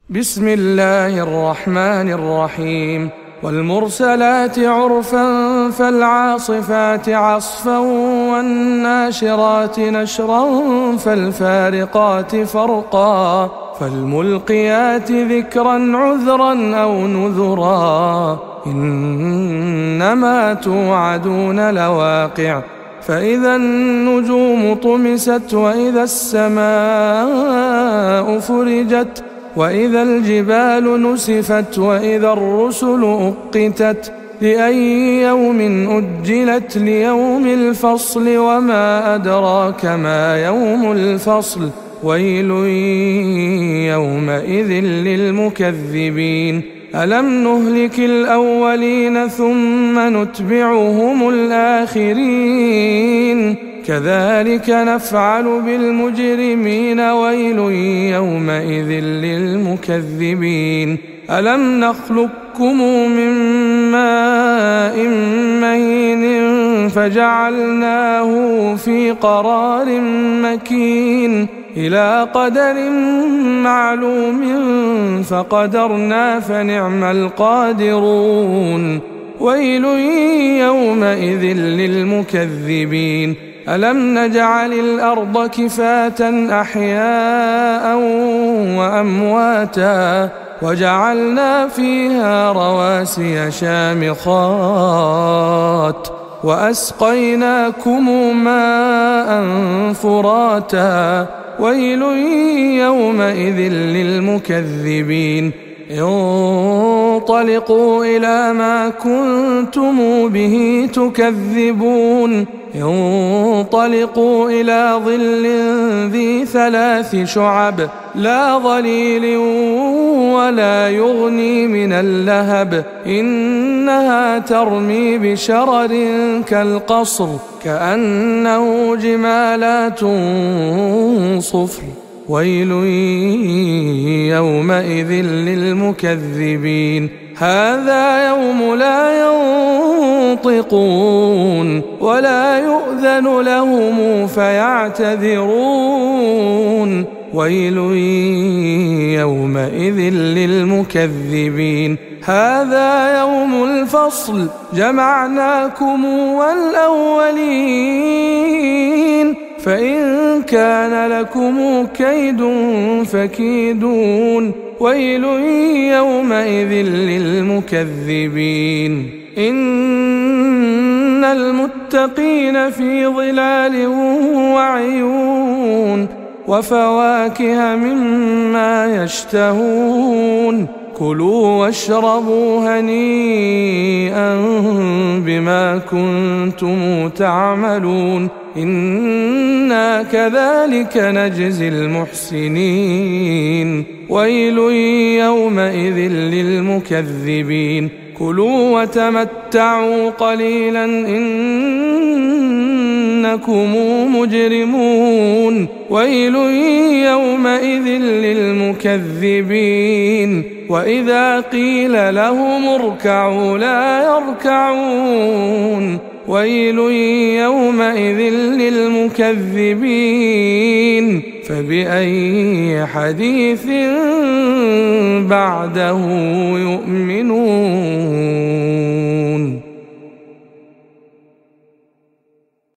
بسم الله الرحمن الرحيم. والمرسلات عرفا فالعاصفات عصفا والناشرات نشرا فالفارقات فرقا فالملقيات ذكرا عذرا أو نذرا إنما توعدون لواقع فإذا النجوم طمست وإذا السماء فرجت وإذا الجبال نسفت وإذا الرسل أقتت لأي يوم أجلت ليوم الفصل وما أدراك ما يوم الفصل ويل يومئذ للمكذبين ألم نهلك الأولين ثم نتبعهم الآخرين كذلك نفعل بالمجرمين ويل يومئذ للمكذبين ألم نخلقكم من ماء مهين فجعلناه في قرار مكين إلى قدر معلوم فقدرنا فنعم القادرون ويل يومئذ للمكذبين ألم نجعل الأرض كفاة أحياء وأمواتا وجعلنا فيها رواسي شامخات وأسقيناكم ماء فراتا ويل يومئذ للمكذبين انطلقوا إلى ما كنتم به تكذبون انطلقوا إلى ظل ذي 3 شعب لا ظليل ولا يغني من اللهب إنها ترمي بشرر كالقصر كأنه جمالات صفر ويل يومئذ للمكذبين هذا يوم لا ينطقون ولا يؤذن لهم فيعتذرون ويل يومئذ للمكذبين هذا يوم الفصل جمعناكم والأولين فإن كان لكم كيد فكيدون ويل يومئذ للمكذبين إن المتقين في ظلال وعيون وفواكه مما يشتهون كلوا واشربوا هنيئا بما كنتم تعملون إنا كذلك نجزي المحسنين ويل يومئذ للمكذبين كلوا وتمتعوا قليلا إنكم مجرمون ويل يومئذ للمكذبين وإذا قيل لهم اركعوا لا يركعون ويل يومئذ للمكذبين فبأي حديث بعده يؤمنون